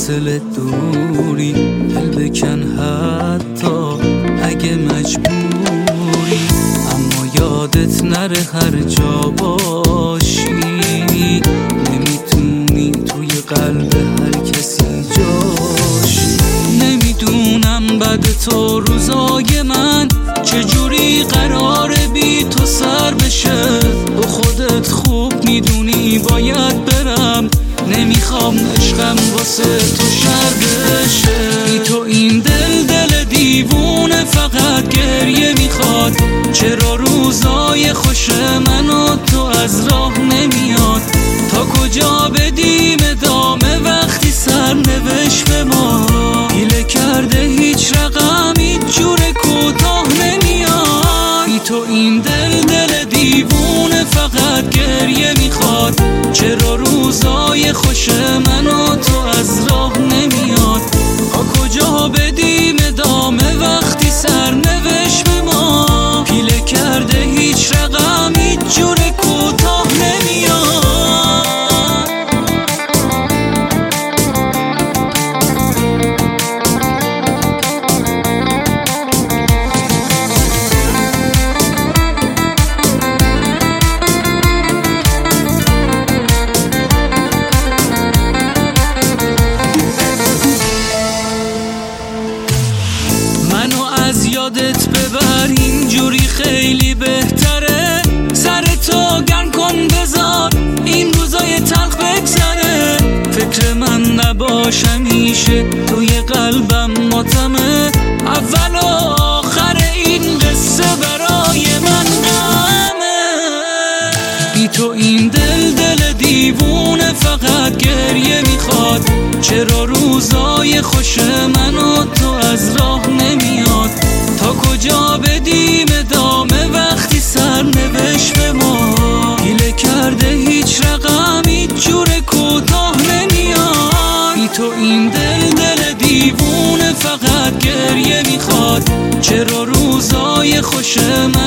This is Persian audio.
فاصله دوری، دل بکن حتی اگه مجبوری، اما یادت نره هر جا باشی، نمیتونی توی قلب هر کسی جاشی. نمیدونم بعد تو روزای من چجوری قراره بی تو سر بشه، تو خودت خوب میدونی باید برم، نمیخوام عشقم واسه تو شر بشه. بی تو این دل دیوونه فقط گریه میخواد، چرا روزای خوش من و تو از راه نمیاد، تا کجا بدیم ادامه وقتی سرنوشت به ما گیله کرده، هیچ رقمی جور کوتاه نمیاد. بی تو این دل دیوونه فقط گریه میخواد، چرا روزای خوش من و تو از راه نمیاد، تا کجا بدیم ادامه وقتی سرنوشت به ما پیله کرده، هیچ رقمی جور کوتاه نمیاد. منو از یادت ببر اینجوری خیلی بهتره، سر تو گرم کن بذار این روزای تلخ بگذره، فکر من نباش همیشه توی قلبم ماتمه، اول و آخر این قصه برای من غمه. بی تو این دل دیوونه فقط گریه میخواد، چرا روزای خوش من و تو از راه نمیاد، تا کجا بدیم ادامه وقتی سرنوشت به ما گیله کرده، هیچ رقمی جور کوتاه نمیاد. بی تو این دل دیوونه فقط گریه میخواد، چرا روزای خوش من